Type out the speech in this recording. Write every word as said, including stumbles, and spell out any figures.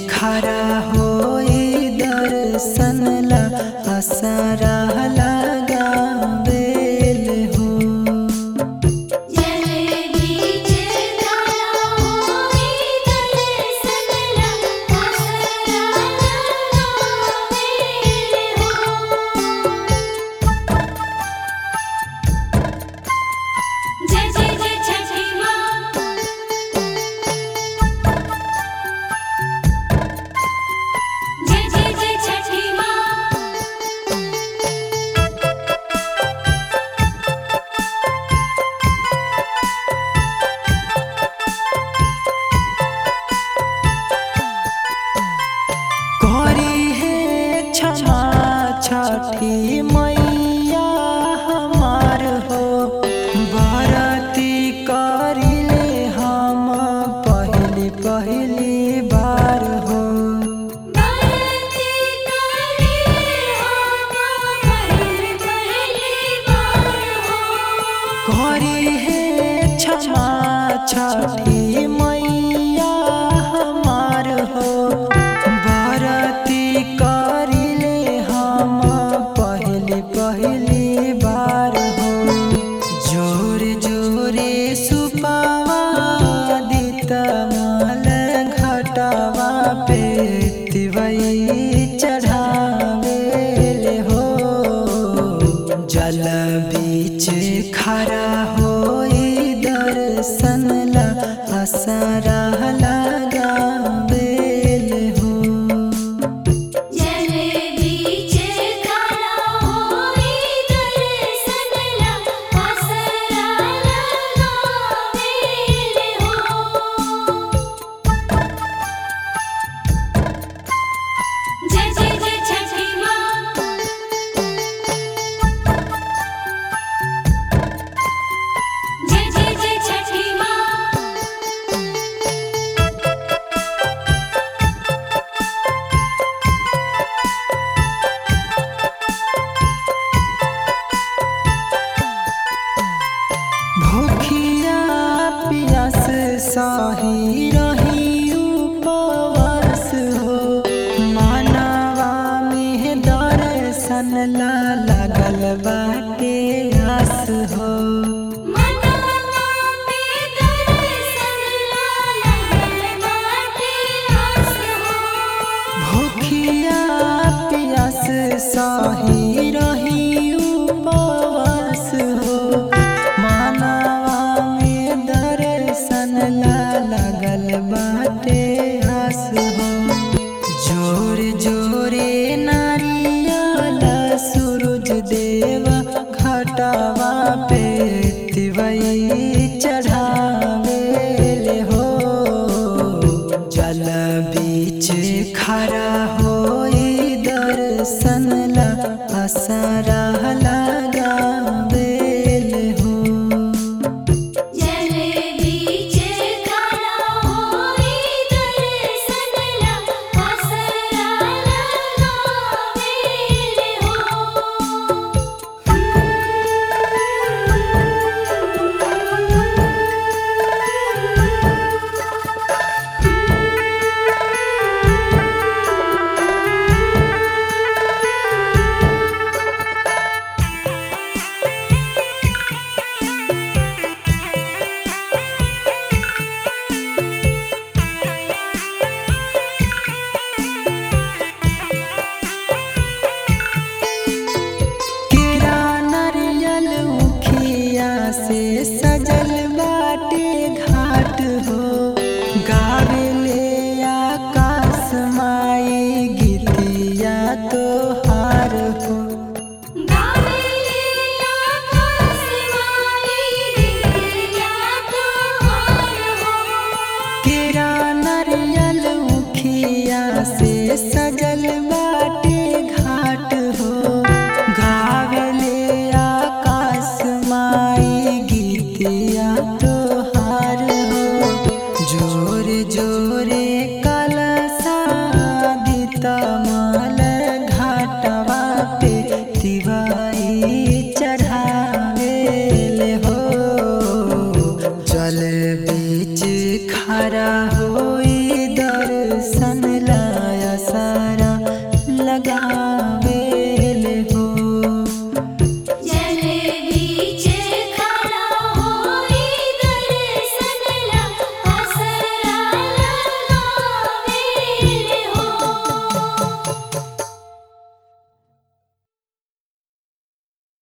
खड़ा होई दर्शन ला असरा लगावेल हो। छठी मैया हमार हो बरती करिले हम पहली पहली बार हो। करी है क्षमा छठी मैया हमार हो बरती पहली बार हो। जोरे जोरे सुपावा दित माल घटावा पे तिवई चढ़ावेल हो। जल बीच खड़ा होई दर्शन ला असरा लगावेल हो। भूखिया पियास साही रही उपवास हो मानवा में दर्शन ला लागल बाटे आस हो। भूखिया पियास साही रही उपवास हो लगल बाटे आस हो। जोरे जोरे नारियल सूरज देवा घटावा पे तिवई चढ़ावेल हो। जल बीच खड़ा होई दर्शन ला असरा